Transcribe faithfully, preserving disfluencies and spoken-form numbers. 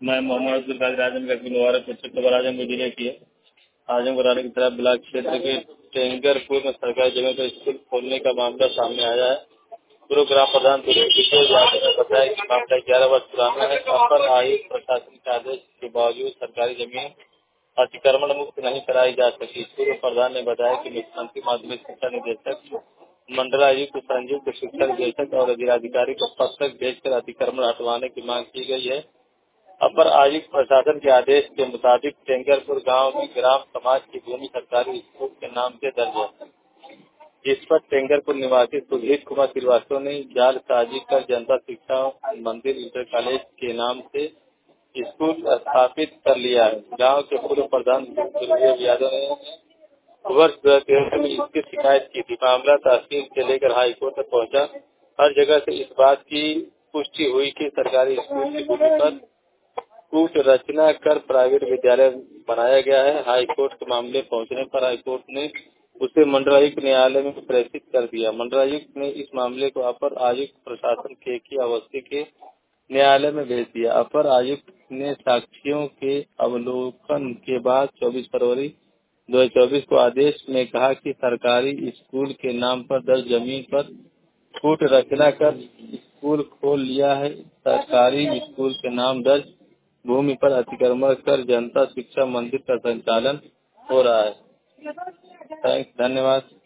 मैं मोहम्मद अब्दुल कादिर आजमगढ़ की मुबारक खबर आजमगढ़ जिले की है। आजमगढ़ आने की तरफ ब्लॉक क्षेत्र के टेंगरपुर में सरकारी जगह पर स्कूल खोलने का मामला सामने आया है। पूर्व ग्राम प्रधान ने बताया कि मामला ग्यारह वर्ष पुराना है। अपर आयुक्त प्रशासन के आदेश के बावजूद सरकारी जमीन अतिक्रमण मुक्त नहीं कराई जा सकी। पूर्व प्रधान ने बताया कि मुख्यमंत्री माध्यमिक शिक्षा निदेशक, मंडलायुक्त, संयुक्त शिक्षा निदेशक और जिलाधिकारी को पत्र भेजकर अतिक्रमण हटवाने की मांग की गई है। अपर आयुक्त प्रशासन के आदेश के मुताबिक टेंगरपुर गांव में ग्राम समाज की भूमि सरकारी स्कूल के नाम से दर्ज है, जिस पर टेंगरपुर निवासी सुधीर कुमार श्रीवास्तव ने जाल साजी कर जनता शिक्षा मंदिर इंटर कॉलेज के नाम से स्कूल स्थापित कर लिया है। गांव के पूर्व प्रधान दुर्गेश यादव ने वर्ष दो हजार तेरह में इसकी शिकायत की थी। मामला तहसील से लेकर हाई कोर्ट तक पहुंचा। हर जगह से इस बात की पुष्टि हुई कि सरकारी स्कूल की भूमि पर कूट रचना कर प्राइवेट विद्यालय बनाया गया है। हाई कोर्ट के मामले पहुंचने पर हाई कोर्ट ने उसे मंडलायुक्त न्यायालय में प्रेषित कर दिया। मंडलायुक्त ने इस मामले को अपर आयुक्त प्रशासन के की अवस्थी के न्यायालय में भेज दिया। अपर आयुक्त ने साक्ष्यों के अवलोकन के बाद चौबीस फरवरी दो हजार चौबीस को आदेश में कहा कि सरकारी स्कूल के नाम पर दर्ज जमीन पर कूट रचना कर स्कूल खोल लिया है। सरकारी स्कूल के नाम दर्ज भूमि पर अतिक्रमण कर जनता शिक्षा मंदिर का संचालन हो रहा है। थैंक्स, धन्यवाद।